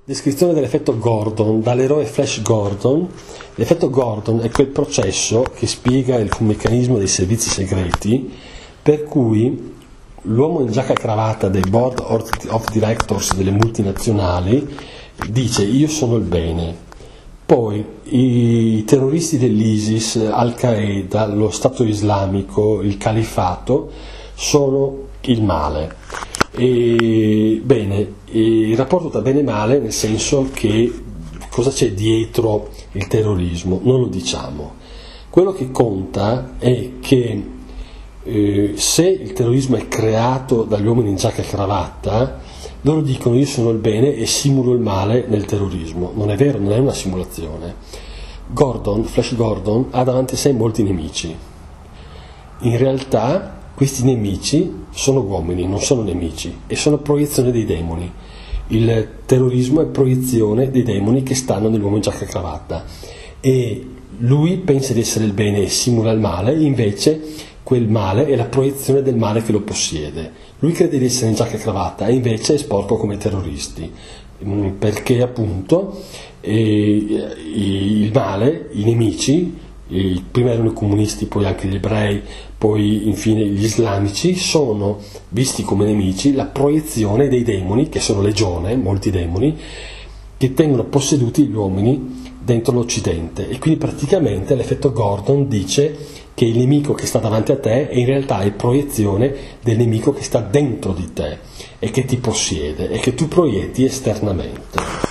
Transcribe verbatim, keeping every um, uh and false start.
Descrizione dell'effetto Gordon dall'eroe Flash Gordon. L'effetto Gordon è quel processo che spiega il meccanismo dei servizi segreti per cui l'uomo in giacca e cravatta dei board of directors delle multinazionali dice io sono il bene, poi i terroristi dell'ISIS, Al-Qaeda, lo Stato islamico, il Califfato sono il male. E, bene, il rapporto tra bene e male nel senso che cosa c'è dietro il terrorismo non lo diciamo. Quello che conta è che eh, se il terrorismo è creato dagli uomini in giacca e cravatta, loro dicono io sono il bene e simulo il male nel terrorismo. Non è vero, non è una simulazione. Gordon, Flash Gordon ha davanti a sé molti nemici. In realtà questi nemici sono uomini, non sono nemici, e sono proiezione dei demoni. Il terrorismo è proiezione dei demoni che stanno nell'uomo in giacca e cravatta. E lui pensa di essere il bene e simula il male, invece quel male è la proiezione del male che lo possiede. Lui crede di essere in giacca e cravatta e invece è sporco come i terroristi, perché appunto eh, il male, i nemici, prima erano i comunisti, poi anche gli ebrei, poi infine gli islamici, sono visti come nemici la proiezione dei demoni, che sono legione, molti demoni, che tengono posseduti gli uomini dentro l'Occidente. E quindi praticamente l'effetto Gordon dice che il nemico che sta davanti a te è in realtà è proiezione del nemico che sta dentro di te e che ti possiede e che tu proietti esternamente.